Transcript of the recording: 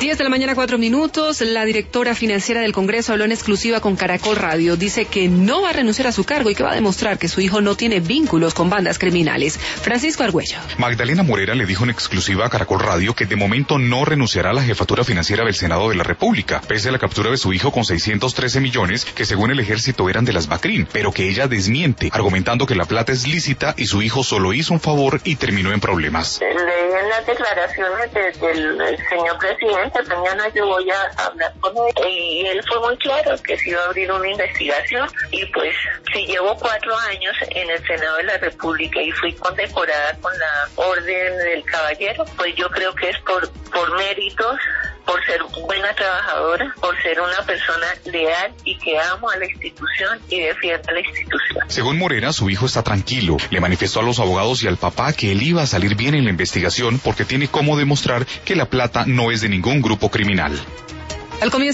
10:04 a.m. La directora financiera del Congreso habló en exclusiva con Caracol Radio. Dice que no va a renunciar a su cargo y que va a demostrar que su hijo no tiene vínculos con bandas criminales. Francisco Argüello. Magdalena Morera le dijo en exclusiva a Caracol Radio que de momento no renunciará a la jefatura financiera del Senado de la República, pese a la captura de su hijo con 613 millones que según el ejército eran de las Bacrín, pero que ella desmiente, argumentando que la plata es lícita y su hijo solo hizo un favor y terminó en problemas. Leí en las declaraciones del señor presidente, mañana yo voy a hablar con él, y él fue muy claro que se iba a abrir una investigación, y pues si llevo 4 años en el Senado de la República y fui condecorada con la Orden del Caballero, pues yo creo que es por méritos, por ser buena trabajadora, por ser una persona leal y que amo a la institución y defiende a la institución. Según Morera, su hijo está tranquilo. Le manifestó a los abogados y al papá que él iba a salir bien en la investigación porque tiene cómo demostrar que la plata no es de ningún grupo criminal. Al comienzo